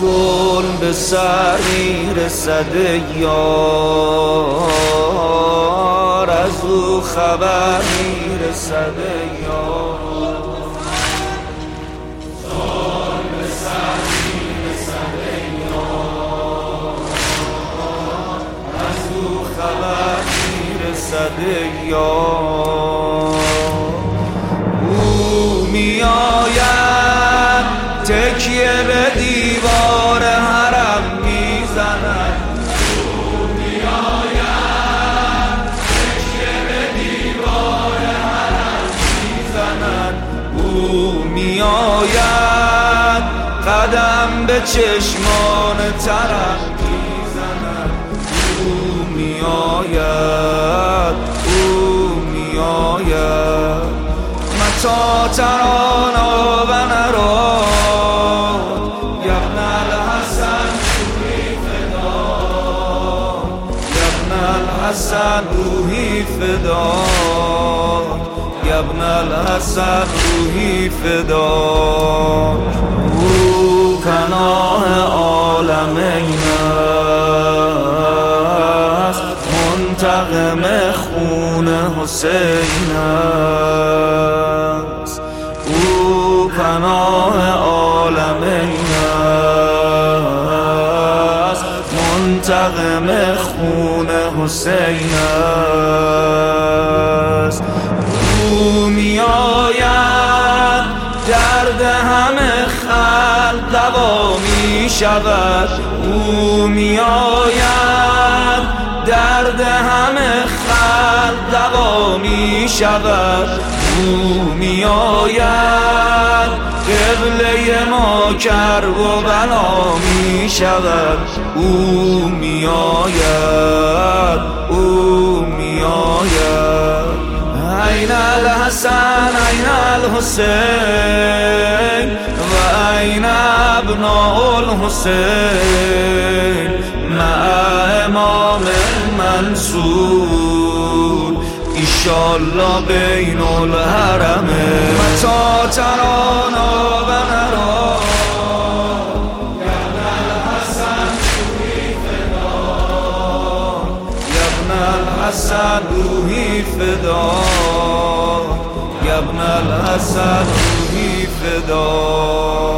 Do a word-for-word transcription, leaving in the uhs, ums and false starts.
ظلم به سر میرسد یار، از او خبر میرسد یار. ظلم به سر میرسد یار، از او خبر میرسد یار. او میآید تکیه به دیوار حرم میزند، او میآید تکیه به دیوار حرم میزند. او میآید قدم به چشمان طرف میزند. او میآید او میآید متى ترانا و نرا یا ابن الحسن روحی فداک، یا ابن الحسن روحی فداک، یا ابن الحسن روحی فداک. او پناه عالمین است، منتقم خون حسین است. او پناه عالمین است، منتقم خون حسین است. او میآید درد همه خلق دوا می شود. او میآید درد همه خلق دوا می شود. او میآید قبله ما کرب و بلا می شود. او میآید او میآید. این الحسن این الحسین و این ابناء الحسین مع امام منصور ایشالله بین الحرمین. متى ترانا و نرا یا ابن الحسن روحی فداک، یا ابن الحسن روحی فداک، یا ابن الحسن روحی فداک.